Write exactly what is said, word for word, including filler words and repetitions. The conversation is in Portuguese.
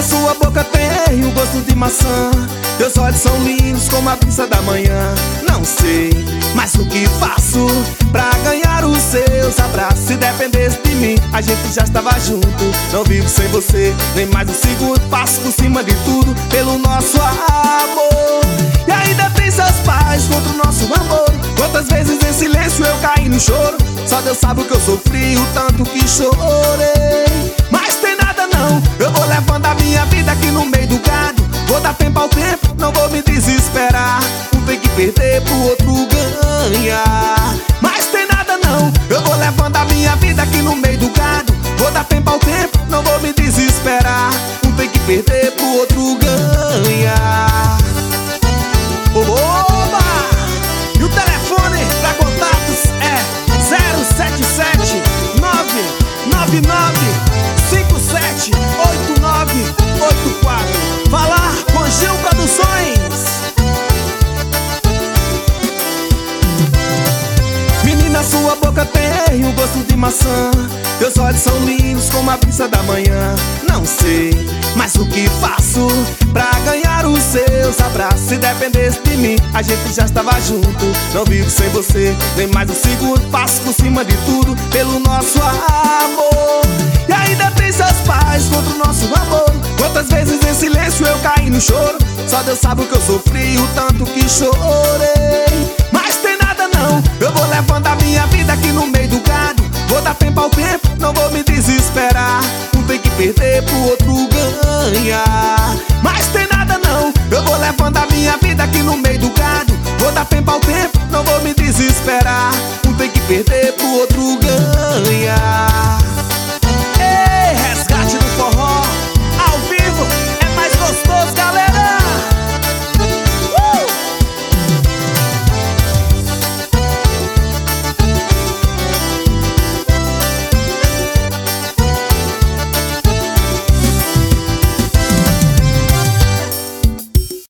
Menina, sua boca tem o gosto de maçã, teus olhos são lindos como a brisa da manhã. Não sei mais o que faço pra ganhar os seus abraços. Se dependesse de mim, a gente já estava junto. Não vivo sem você, nem mais um segundo. Passo por cima de tudo pelo nosso amor. E ainda tem seus pais contra o nosso amor. Quantas vezes em silêncio eu caí no choro. Só Deus sabe o que eu sofri, o tanto que chorei. Mas tem nada não, eu vou levando a minha vida aqui no meio do gado. Vou dar tempo ao tempo, não vou me desesperar. Um tem que perder pro outro ganhar. Mas tem nada não, eu vou levando a minha vida aqui no meio do gado. Vou dar tempo ao tempo, não vou me desesperar. Um tem que perder pro outro ganhar. Oba! E o telefone pra contatos é zero sete sete nove nove nove cinco sete oito nove oito quatro. Falar com Gil Produções. Menina, sua boca tem o gosto de maçã, teus olhos são lindos como a brisa da manhã. Não sei mais o que faço pra ganhar os seus abraços. Se dependesse de mim, a gente já estava junto. Não vivo sem você, nem mais um segundo. Passo por cima de tudo pelo nosso amor. E ainda tem seus pais contra o nosso amor. Quantas vezes em silêncio eu caí no choro. Só Deus sabe o que eu sofri, o tanto que chorei. Mas tem nada não, eu vou levando a minha vida aqui no meio do gado. Vou dar tempo ao tempo, não vou me desesperar. Um tem que perder pro outro ganhar.